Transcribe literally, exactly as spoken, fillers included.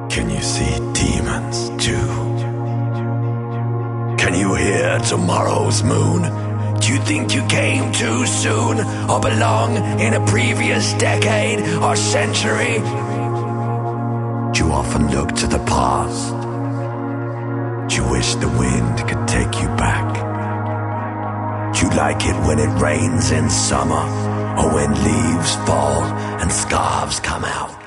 Can you see demons too? Can you hear tomorrow's moon? Do you think you came too soon, or belong in a previous decade or century? Do you often look to the past? Do you wish the wind could take you back? Do you like it when it rains in summer, or when leaves fall and scarves come out?